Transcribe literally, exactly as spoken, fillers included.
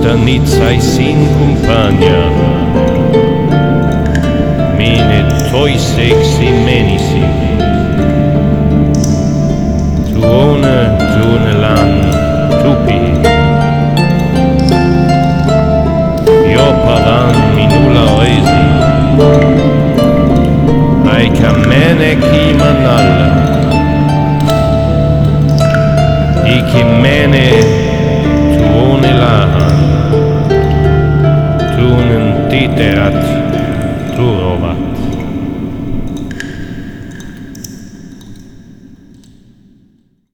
questa nizza sin compagna, mine toi sexy menisi, tuone tuone lan tupi, io paran minula resi, ai camene chi manalla, i chi mene tuone lahan, tunen titerat turovat.